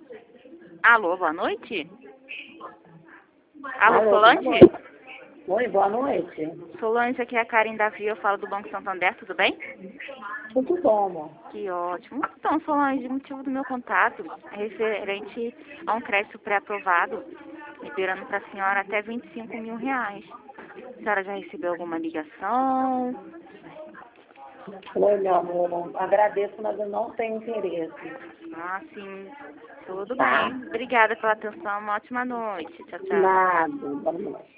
Alô, boa noite? Alô, Alô, Solange? boa noite. Oi, boa noite. Solange, aqui é a Karen Davi, eu falo do Banco Santander, tudo bem? Tudo bom, amor? Que ótimo. Então, Solange, o motivo do meu contato é referente a um crédito pré-aprovado, liberando para a senhora até R$ 25.000. A senhora já recebeu alguma ligação? Oi, meu amor. Agradeço, mas eu não tenho interesse. Ah, sim. Tudo Tá? bem. Obrigada pela atenção. Uma ótima noite. Tchau, tchau. Nada. Boa noite.